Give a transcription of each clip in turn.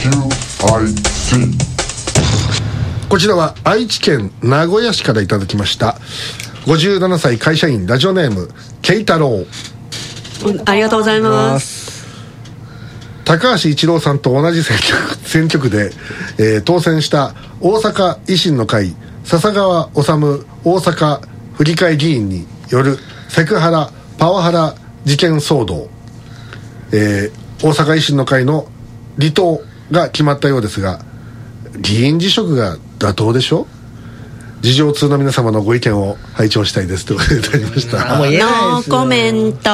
こちらは愛知県名古屋市からいただきました57歳会社員ラジオネーム慶太郎。 ありがとうございます。 高橋一郎さんと同じ選挙区で、当選した大阪維新の会笹川治大阪府議会議員によるセクハラパワハラ事件騒動、大阪維新の会の離党が決まったようですが、議員辞職が妥当でしょ。事情通の皆様のご意見を拝聴したいですといただきました。 ノーコメント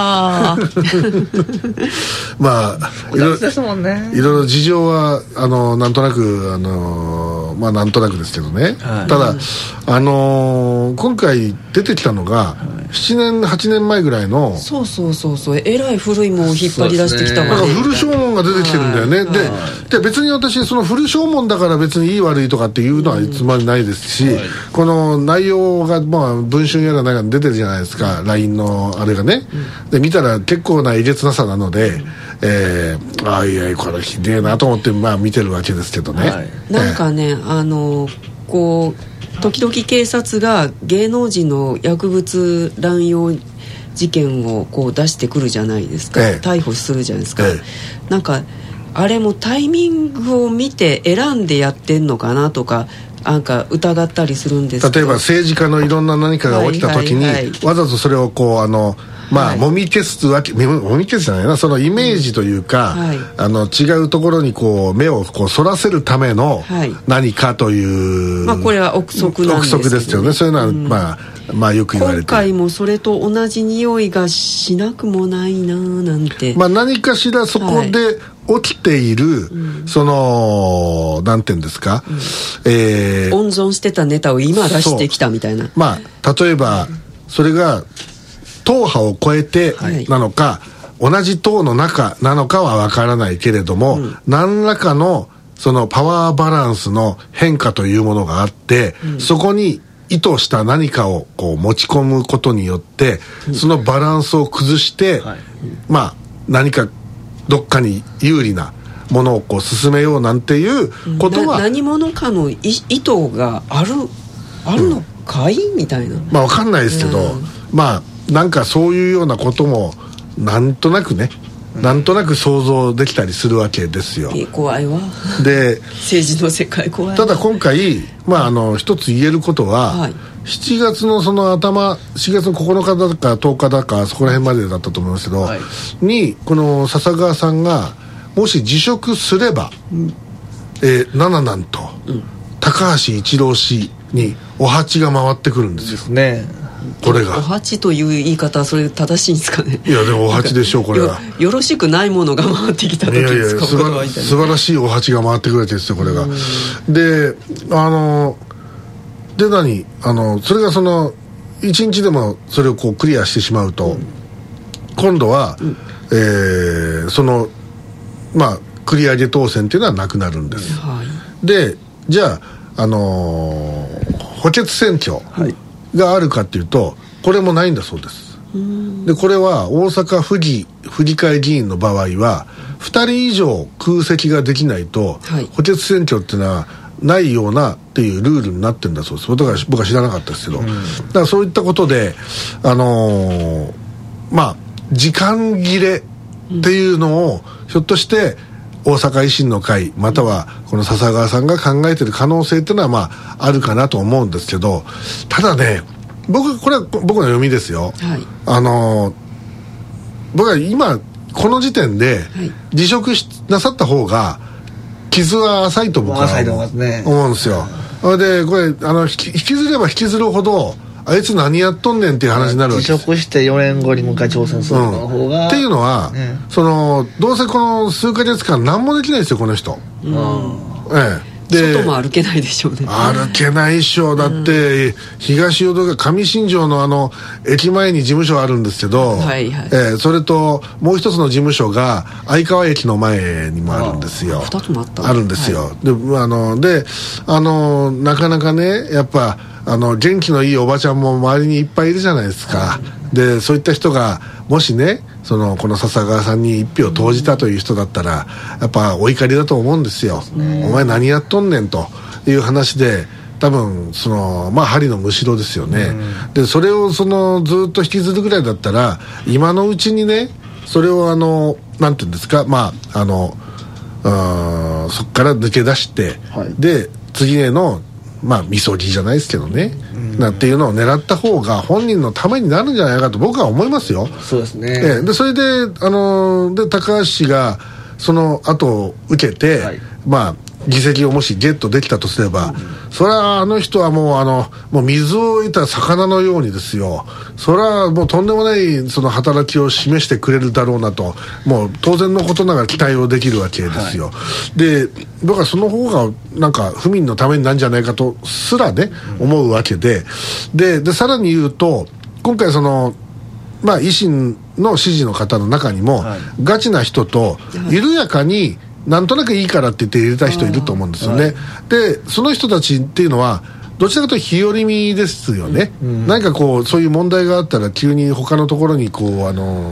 まあいろいろ事情はなんとなくまあなんとなくですけどね、はい、ただ今回出てきたのが、7年8年前ぐらいのそうえらい古いもんを引っ張り出してきたもんね。 古証文が出てきてるんだよね、はい、で別に私その古証文だから別にいい悪いとかっていうのはいつまでないですし、はい、この内容が、まあ、文春やらなんか出てるじゃないですか、LINE のあれがね、で見たら結構なえげつなさなので、ああいやこれひでえなと思って、まあ、見てるわけですけどね、はい、 なんかねこう時々警察が芸能人の薬物乱用事件をこう出してくるじゃないですか、逮捕するじゃないですか、なんかあれもタイミングを見て選んでやってんのかなとかなんか疑ったりするんですけど、 例えば政治家のいろんな何かが起きた時に、わざとそれをこうまあ、もみ消すわけ、もみ消すじゃないな、そのイメージというか、違うところにこう目をこうそらせるための何かという、 まあこれは憶測なんですけど、 憶測ですよね。そういうのは、まあよく言われてる。 今回もそれと同じ匂いがしなくもないななんて、 まあ何かしらそこで起きている、そのなんていうんですか、 温存してたネタを今出してきたみたいな。 まあ例えば、それが党派を超えてなのか、同じ党の中なのかは分からないけれども、何らかのそのパワーバランスの変化というものがあって、そこに意図した何かをこう持ち込むことによって、そのバランスを崩して、まあ何かどっかに有利なものをこう進めようなんていうことは、 何者かの意図があるのかいみたいな、 まあ分かんないですけど、まあなんかそういうようなこともなんとなくね、なんとなく想像できたりするわけですよ。 怖いわ。 で政治の世界怖い。 ただ今回、まあ一つ言えることは、7月のその頭、4月の9日だか10日だかそこら辺までだったと思いますけど、にこの笹川さんがもし辞職すれば、なんと、高橋一郎氏にお鉢が回ってくるんですよ。 ですね。 これがお鉢という言い方はそれ正しいんですかね。 いやでもお鉢でしょう、これは。 よろしくないものが回ってきた時ですか。 素晴らしいお鉢が回ってくるわけですよ、これが。でそれがその一日でもそれをこうクリアしてしまうと、今度は、そのまあ繰り上げ当選っていうのはなくなるんです、でじゃあ補欠選挙があるかっていうと、これもないんだそうです。でこれは大阪府議会議員の場合は2人以上空席ができないと、補欠選挙っていうのはないようなっていうルールになってるんだそうです。だから僕は知らなかったですけど、だからそういったことでまあ時間切れっていうのを、ひょっとして大阪維新の会またはこの笹川さんが考えている可能性っていうのはまああるかなと思うんですけど、ただね、これは僕の読みですよ、僕は今この時点で辞職なさった方が傷は浅いと僕は思うんですよ。でこれ引きずれば引きずるほどあいつ何やっとんねんっていう話になるわけです。 辞職して4年後にもう一回挑戦するの方が、 っていうのは、どうせこの数ヶ月間何もできないですよ、この人。 で外も歩けないでしょうね。 歩けないでしょう。だって、東淀川上新庄の駅前に事務所あるんですけど、それともう一つの事務所が相川駅の前にもあるんですよ。 2つもあるんですよ。でなかなかね、やっぱ元気のいいおばちゃんも周りにいっぱいいるじゃないですか。でそういった人がもしねこの笹川さんに一票投じたという人だったらやっぱお怒りだと思うんですよ。お前何やっとんねんという話で多分針のむしろですよね。でそれをずっと引きずるぐらいだったら今のうちにねそれをなんていうんですかそこから抜け出して、はい、で次へのみそぎじゃないですけどね、なんていうのを狙った方が本人のためになるんじゃないかと僕は思いますよ。 そうですね。 でそれでで高橋氏がその後を受けて、はい、議席をもしゲットできたとすれば、それはあの人はもう水を得た魚のようにですよ、それはもうとんでもない働きを示してくれるだろうなと、もう当然のことながら期待をできるわけですよ、はい、で僕はその方がなんか府民のためになるんじゃないかとすらね、思うわけで、でさらに言うと今回維新の支持の方の中にも、はい、ガチな人と緩やかになんとなくいいからって言って入れた人いると思うんですよね、はい、でその人たちっていうのはどちらかというと日和見ですよね、何かそういう問題があったら急に他のところに思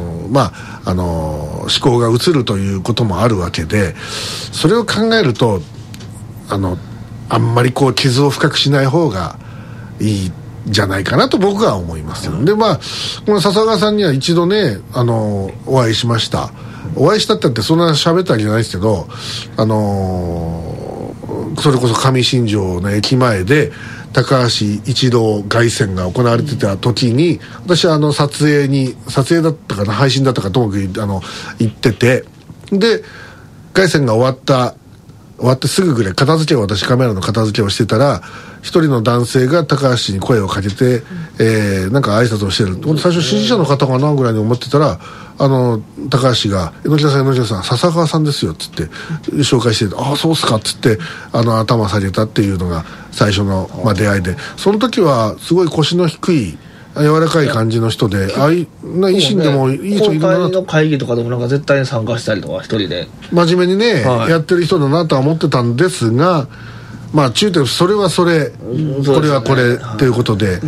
考が移るということもあるわけで、それを考えるとあんまり傷を深くしない方がいいじゃないかなと僕は思いますよ。でこの笹川さんには一度ねお会いしました。お会いしたってそんな喋ったわけじゃないですけど、それこそ上新庄の駅前で高橋一郎凱旋が行われてた時に、私は撮影だったかな配信だったかともかく行ってて、で凱旋が終わってすぐぐらい私カメラの片付けをしてたら一人の男性が高橋に声をかけて、なんか挨拶をしてる。最初支持者の方かなぐらいに思ってたら高橋が「榎田さん笹川さんですよ」っつって紹介して「ああそうっすか」っつって頭下げたっていうのが最初の、出会いで、その時はすごい腰の低い柔らかい感じの人で、維新でもいい人いるなと。 公開の会議とかでもなんか絶対に参加したりとか一人で真面目にね、やってる人だなとは思ってたんですが、中でそれはそれ、これはこれっていうことで、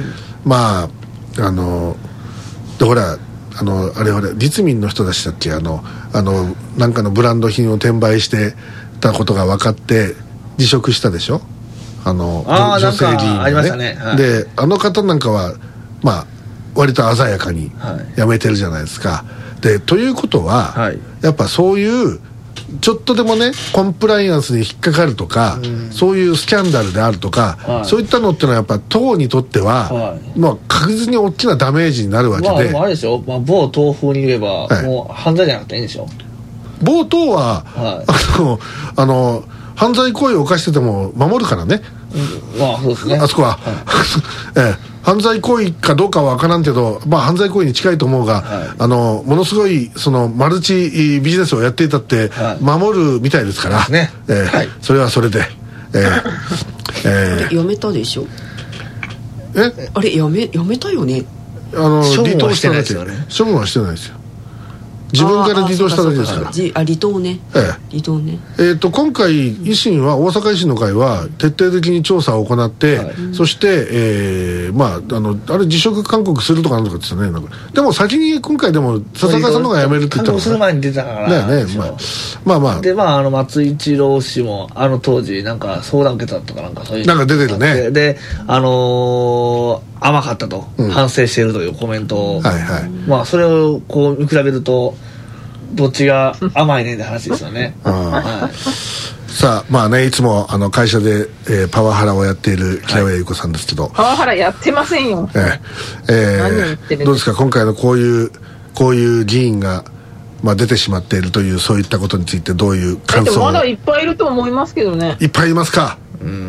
でほらあれ立民の人でしたっけ、なんかのブランド品を転売してたことが分かって辞職したでしょ、女性議員がね。ありましたね、はい、で方なんかは割と鮮やかに辞めてるじゃないですか、でということは、はい、やっぱそういうちょっとでもねコンプライアンスに引っかかるとか、そういうスキャンダルであるとか、そういったのってのはやっぱ党にとっては、確実に大きなダメージになるわけで、 でもあれでしょ、某党風に言えば、もう犯罪じゃなくていいんでしょ。 某党は、犯罪行為を犯してても守るからね、 そうですね、 あそこは、犯罪行為かどうかは分からんけど、犯罪行為に近いと思うが、ものすごいマルチビジネスをやっていたって守るみたいですから、それはそれで、 やめたでしょ。あれやめたよね。 処分はしてないですよね。 処分はしてないですよ。自分から離党しただけですから。 離党ね。離党ね。 今回維新は大阪維新の会は徹底的に調査を行って、そして、あれ辞職勧告するとかなんとかですよね。でも先に今回でも笹川さんの方が辞めるって言ったの。 勧告する前に出たから。 だよね。 で松井一郎氏も当時なんか相談受けたとかなんかそういう。 なんか出てるね。 で甘かったと、反省しているというコメントを、それを見比べるとどっちが甘いねんって話ですよね。 さあいつも会社で、パワハラをやっている木屋優子さんですけど、 パワハラやってませんよ。何言ってるんですか。 どうですか今回のこういう議員が出てしまっているというそういったことについてどういう感想を。 まだいっぱいいると思いますけどね。 いっぱいいますか。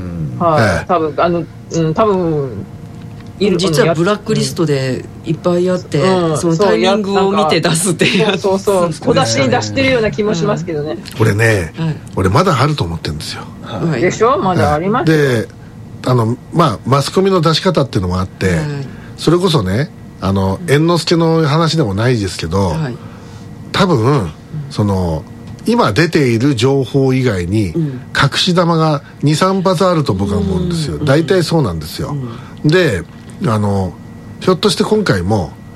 多分実はブラックリストでいっぱいあって、そのタイミングを見て出すっていうやつ。 小出しに出してるような気もしますけどね。 俺ね、俺まだあると思ってるんですよ。 でしょ、まだあります。 でマスコミの出し方っていうのもあって、それこそね猿之助の話でもないですけど、多分今出ている情報以外に隠し玉が 2,3 発あると僕は思うんですよ。大体そうなんですよ。でひょっとして今回も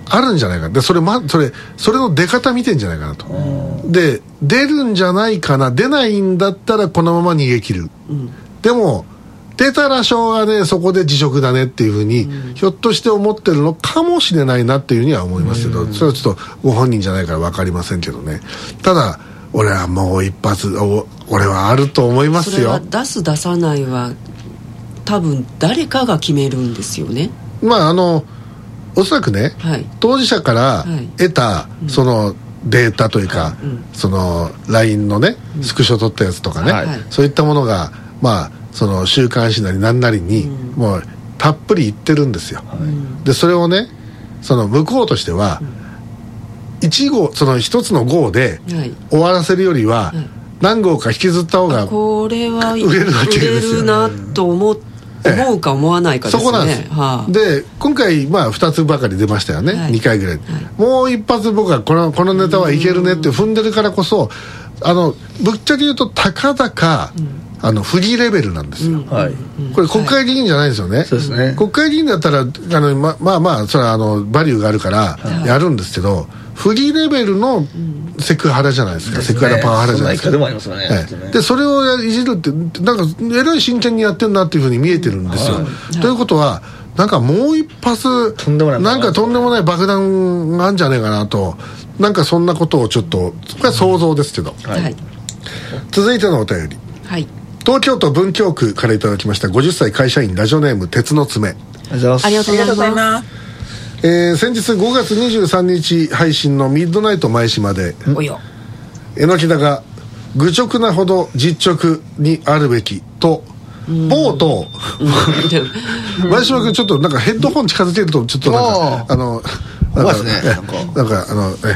あるんじゃないか。でそれの出方見てんじゃないかなと。で出るんじゃないかな、出ないんだったらこのまま逃げ切る、でも出たらしょうがねそこで辞職だねっていうふうに、ひょっとして思ってるのかもしれないなっていうふうには思いますけど、それはちょっとご本人じゃないから分かりませんけどね。ただ俺はもう一発俺はあると思いますよ。 それは出す出さないは多分誰かが決めるんですよね。 まあおそらくね、はい、当事者から得た、そのデータというか、その LINE のねスクショ撮ったやつとかね、そういったものがまあその週刊誌なり何なりにもうたっぷり言ってるんですよ、でそれをねその向こうとしては、1号その1つの号で終わらせるよりは、何号か引きずった方がこれは売れるわけですよ。 売れるなと思うか思わないかですね。 そこなんです、で今回まあ2つばかり出ましたよね、2回ぐらい、もう一発僕はこのネタはいけるねって踏んでるからこそ、ぶっちゃけ言うとたかだか、フリーレベルなんですよ、これ国会議員じゃないですよね、そうですね。国会議員だったらまあそれはバリューがあるからやるんですけど、フリーレベルのセクハラじゃないですか、セクハラパワハラじゃないですか。でもありますよね。でそれをいじるってなんかえらい真剣にやってるなっていうふうに見えてるんですよ、ということはなんかもう一発なんかとんでもない爆弾があるんじゃねえかなと、なんかそんなことをちょっとこれは想像ですけど、続いてのお便り、東京都文京区からいただきました50歳会社員ラジオネーム鉄の爪。 ありがとうございます。 先日5月23日配信のミッドナイト前島で榎田が愚直なほど実直にあるべきと冒頭前島君ちょっとなんかヘッドホン近づけるとちょっとなんか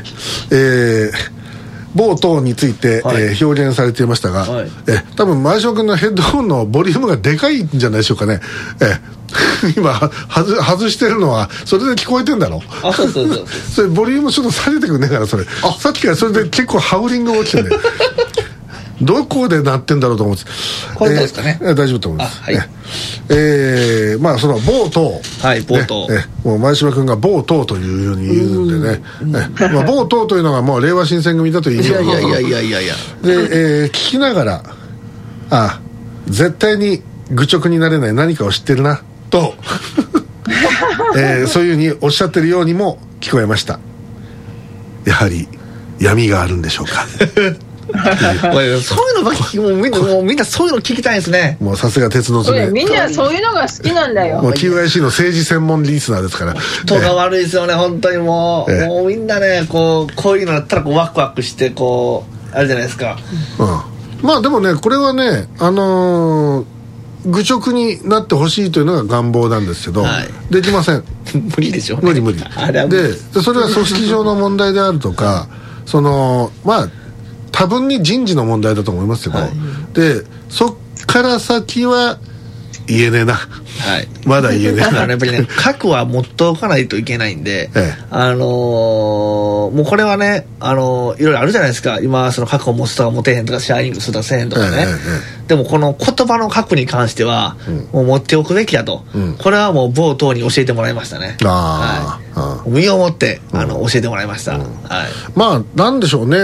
冒頭について、表現されていましたが、多分前島君のヘッドホンのボリュームがでかいんじゃないでしょうかね。今外してるのはそれで聞こえてんだろ。そうそれボリュームちょっと下げてくんねえから、それさっきからそれで結構ハウリングが起きてねどこで鳴ってんだろうと思って、 これどうですかね、 大丈夫と思います。まあその冒頭、 冒頭、 もう前島君が冒頭というように言うんでね、まあ冒頭というのがもう令和新選組だという意味で、聞きながら絶対に愚直になれない何かを知ってるなとそういうふうにおっしゃってるようにも聞こえました。やはり闇があるんでしょうかそういうのばっかり、もうみんなそういうの聞きたいですね。 もうさすが鉄の爪、 みんなそういうのが好きなんだよ。 もう TYC の政治専門リスナーですから。 人が悪いですよね本当に。もうみんなねこういうのだったらワクワクしてあれじゃないですか、 まあでもねこれはね愚直になってほしいというのが願望なんですけど、できません無理でしょ、 無理でそれは組織上の問題であるとかまあ多分に人事の問題だと思いますけど、でそっから先は言えねえな、まだ言えねえなやっぱりね核は持っておかないといけないんで、もうこれはねいろいろあるじゃないですか。今その核を持つとか持てへんとかシャーリングするとかせへんとかね、でもこの言葉の核に関しては、もう持っておくべきだと、これはもう冒頭に教えてもらいましたね。身をもって教えてもらいました。 まあなんでしょうね、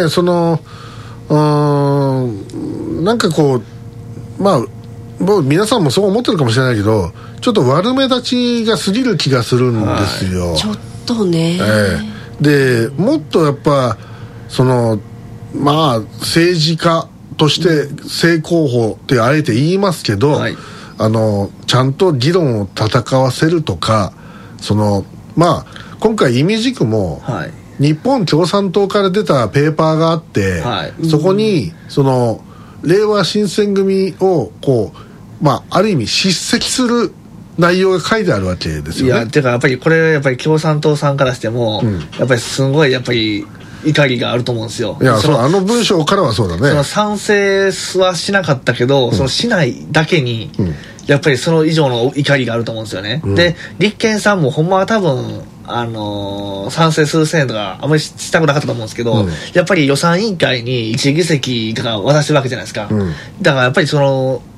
なんかまあもう皆さんもそう思ってるかもしれないけど、ちょっと悪目立ちが過ぎる気がするんですよ、 ちょっとね、 でもっとやっぱまあ政治家として正攻法ってあえて言いますけど、ちゃんと議論を戦わせるとか、まあ今回意味軸も、日本共産党から出たペーパーがあって、そこに令和新選組をまあある意味叱責する内容が書いてあるわけですよね。 てかやっぱりこれ共産党さんからしても、やっぱりすごい怒りがあると思うんですよ。 文章からはそうだね。 賛成はしなかったけど、しないだけに、やっぱりその以上の怒りがあると思うんですよね。で立憲さんもほんまは多分賛成数千円とかあんまりしたくなかったと思うんですけど、やっぱり予算委員会に1議席が渡してるわけじゃないですか、だからやっぱり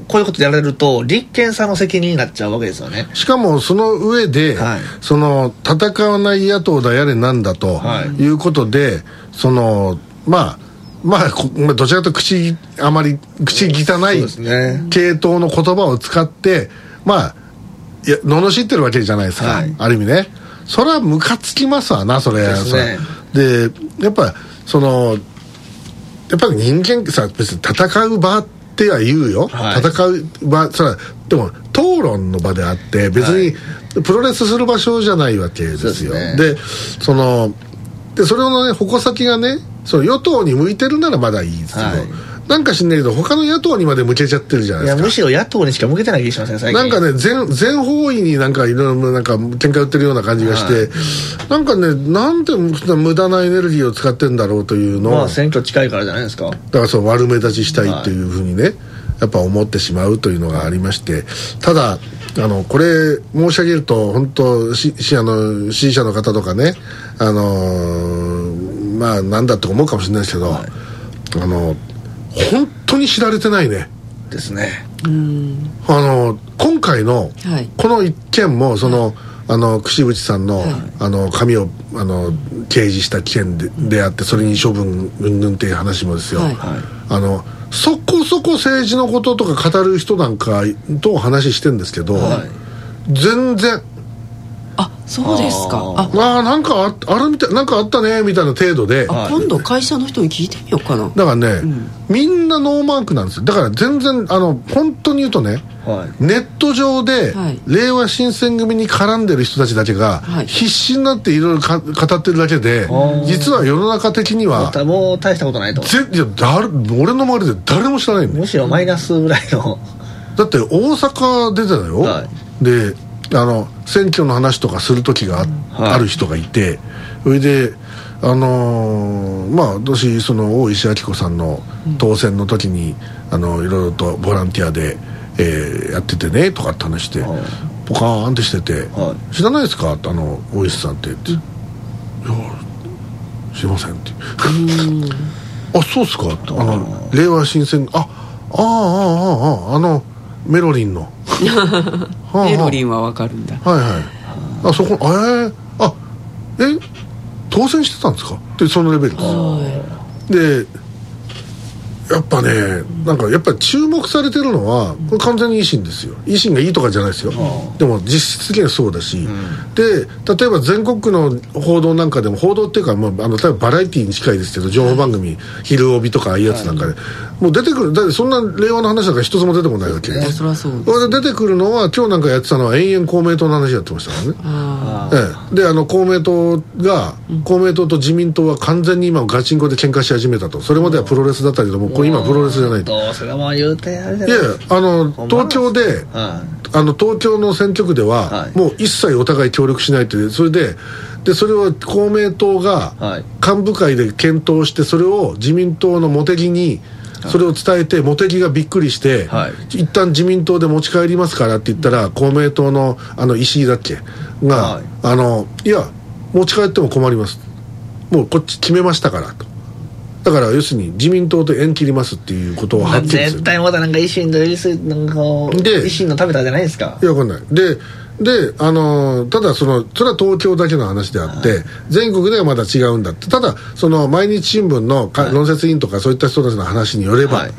こういうことやられると立憲さんの責任になっちゃうわけですよね。 しかもその上で、その戦わない野党だやれなんだということで、そのまあどちらかとあまり口汚い系統の言葉を使って罵ってるわけじゃないですか、ある意味ね。それはムカつきますわな、それですね。でやっぱそのやっぱり人間さ、別に戦う場っては言うよ、戦う場、それはでも討論の場であって別にプロレスする場所じゃないわけですよ。でそれのね矛先がね、その与党に向いてるならまだいいですけど、なんか知んないけど他の野党にまで向けちゃってるじゃないですか。 いやむしろ野党にしか向けてない気がしますね、最近。 なんかね全方位になんかいろいろなんか喧嘩売ってるような感じがして、なんかね、なんで無駄なエネルギーを使ってんだろうというのを、 選挙近いからじゃないですか。だからその悪目立ちしたいっていうふうにね、やっぱ思ってしまうというのがありまして、ただこれ申し上げると本当支持者の方とかね、なんだと思うかもしれないですけど、本当に知られてないねですね。 今回のこの一件もその、櫛渕さんの、髪を掲示した件 であって、それに処分云々っていう話もですよ、そこそこ政治のこととか語る人なんかと話してるんですけど、全然そうですか。 なんかあるみたい、なんかあったねみたいな程度で、 今度会社の人に聞いてみようかな。 だからね、みんなノーマークなんですよ。だから全然本当に言うとね、ネット上で、令和新選組に絡んでる人たちだけが、必死になっていろいろ語ってるだけで、実は世の中的にはもう大したことないと。 俺の周りで誰も知らないんだよ。 むしろマイナスぐらいの。 だって大阪出てたよ、で選挙の話とかする時が ある人がいて、それで私その大石晃子さんの当選の時にいろいろとボランティアで、やっててねとかって話して、ポカーンってしてて、知らないですか大石さんっていや知りませんってそうっすか令和新選メロリンのメロリンは分かるんだ。 そこ当選してたんですかって、そのレベルです。でやっぱね、なんかやっぱり注目されてるのはこれ完全に維新ですよ。維新がいいとかじゃないですよ。でも実質的にはそうだし、で例えば全国区の報道なんかでも、報道っていうか、例えばバラエティーに近いですけど、情報番組、昼帯とかああいうやつなんかで、もう出てくる。だってそんな令和の話なんか一つも出てこないわけで、 そりゃそうです。 これで出てくるのは、今日なんかやってたのは延々公明党の話やってましたからね。で公明党と自民党は完全に今ガチンコで喧嘩し始めたと。それまではプロレスだったけども、これ今プロレスじゃないと。 それはもう言うてあれじゃない。 いや東京で、東京の選挙区では、もう一切お互い協力しないって、それでそれを公明党が幹部会で検討して、それを自民党の茂木にそれを伝えて、茂木がびっくりして、一旦自民党で持ち帰りますからって言ったら、公明党の石井だっけが、いや持ち帰っても困ります、もうこっち決めましたからと。だから要するに自民党と縁切りますっていうことをはっきりする。 絶対まだなんか維新なんか維新の食べたじゃないですか。 いや分かんない。でただそれは東京だけの話であって、全国ではまだ違うんだって。ただその毎日新聞の論説委員とかそういった人たちの話によれば、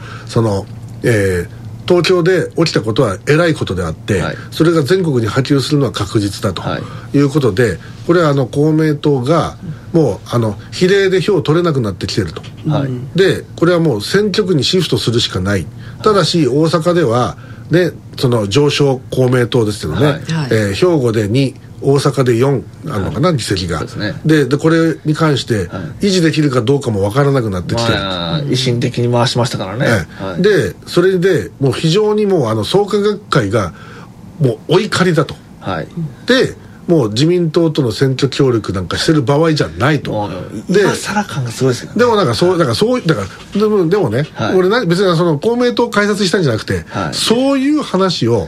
東京で起きたことはえらいことであって、それが全国に波及するのは確実だということで、これは公明党がもう比例で票を取れなくなってきてると、でこれはもう選挙区にシフトするしかない。ただし大阪ではね、その上昇公明党ですけどね、兵庫で2、大阪で4あるのかな、議席が。でこれに関して維持できるかどうかも分からなくなってきてる、 維新的に回しましたからね。 でそれでもう非常にもう創価学会がもうお怒りだと。でもう自民党との選挙協力なんかしてる場合じゃないと。 で今更感がすごいですよね。 でもなんかでもね、俺別にその公明党を開設したんじゃなくて、そういう話を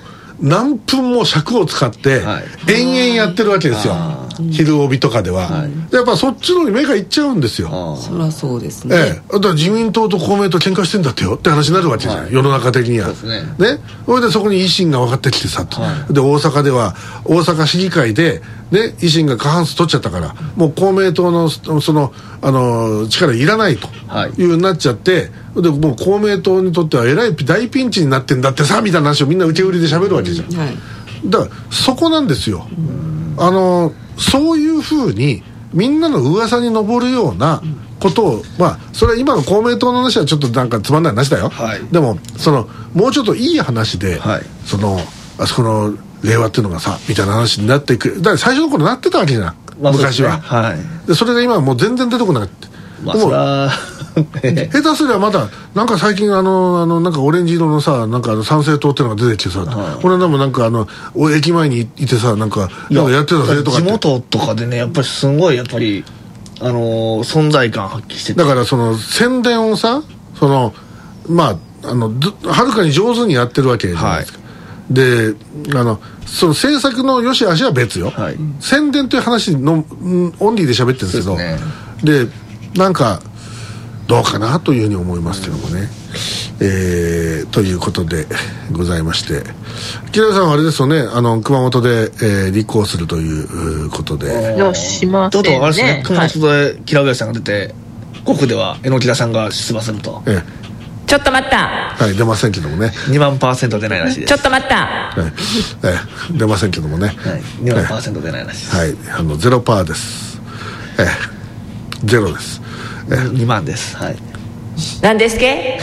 何分も尺を使って延々やってるわけですよ、昼帯とかでは、やっぱそっちのに目がいっちゃうんですよ。 そりゃそうですね、 だから自民党と公明党喧嘩してんだってよって話になるわけじゃん、世の中的には。それでそこに維新が分かってきてさと、で大阪では大阪市議会で、ね、維新が過半数取っちゃったから、もう公明党の力いらないというなっちゃって、でもう公明党にとってはえらい大ピンチになってんだってさみたいな話をみんな受け売りで喋るわけじゃん、だからそこなんですよ、そういうふうにみんなの噂に上るようなことを、それは今の公明党の話はちょっとなんかつまんない話だよ、でももうちょっといい話で、あそこの令和っていうのがさみたいな話になっていく。だから最初の頃なってたわけじゃん、昔は、でそれが今はもう全然出てこなくて、 それは下手すりゃまだなんか最近なんかオレンジ色のさ、なんか参政党っていうのが出てきてさ、これでもなんか駅前にいてさ、なんかやってたぜとかって、 地元とかでね、やっぱりすごいやっぱり存在感発揮してて、 だからその宣伝をさ、はるかに上手にやってるわけじゃないですか、でその政策の良し悪しは別よ、宣伝という話のオンリーで喋ってるんですけど、でなんかどうかなというふうに思いますけどもね、ということでございまして、木田さんはあれですよね、熊本で、立候補するということで、 しませんね、ちょっとあれですね、熊本で木田さんが出て、5区では榎木田さんが出馬すると、 ちょっと待った、 出ませんけどもね、 2万%出ないらしいです。 ちょっと待った、 出ませんけどもね、 2万%出ないらしいです。 0%です、ゼロです、 2万です。 何ですけ？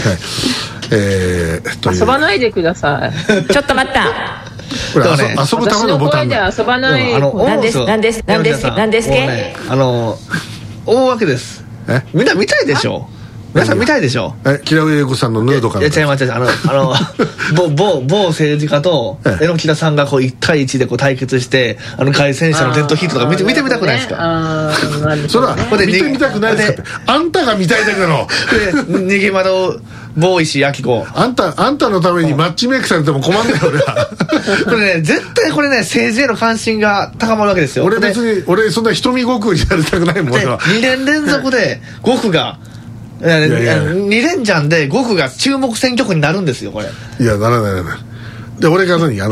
遊ばないでください。 ちょっと待った。 これ遊ぶためのボタンで遊ばない。 何ですけ？ 大わけです。みんな見たいでしょ。皆さん見たいでしょ。 木田栄子さんのヌードから。 違います。某政治家と榎木田さんが1対1で対決して、凱旋者のデッドヒートとか見てみたくないですか？ それは見てみたくないですかって。あんたが見たいだけだろ。 逃げ窓ボーイ氏秋子。 あんたのためにマッチメイクされても困んないよ俺は。 これね、絶対これね、政治への関心が高まるわけですよ。 俺そんな瞳悟空になりたくないもん。 2年連続で5区が2連チャンで5区が注目選挙区になるんですよ、これ。 いや、ならないで、俺が籠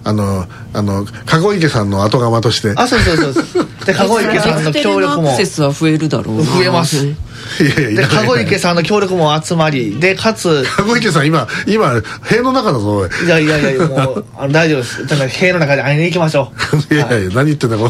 池さんの後釜として、 そうで籠池さんの協力もアクセスは増えるだろうな。 増えます。で籠池さんの協力も集まりで、かつ籠池さん今塀の中だぞおい。 いやもう大丈夫です。塀の中で会いに行きましょう。いや何言ってんだこ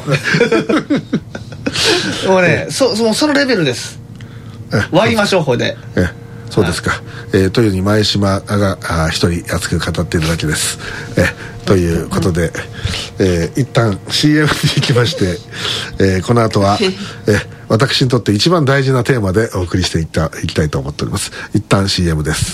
れ。もうね、そのレベルです。割りましょう、これで。 そうですか、というように前島が一人熱く語っているだけです。ということで、一旦 CM に行きまして、この後は、私にとって一番大事なテーマでお送りしていきたいと思っております。一旦 CM です。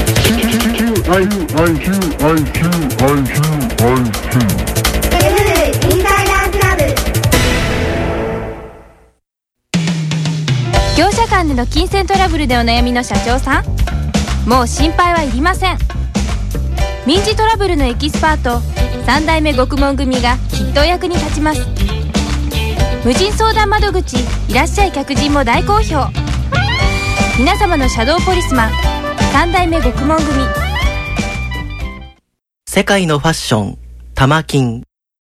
業者間での金銭トラブルでお悩みの社長さん、もう心配はいりません。民事トラブルのエキスパート3代目獄門組がきっとお役に立ちます。無人相談窓口いらっしゃい客人も大好評。皆様のシャドーポリスマン3代目獄門組。 世界のファッション玉金。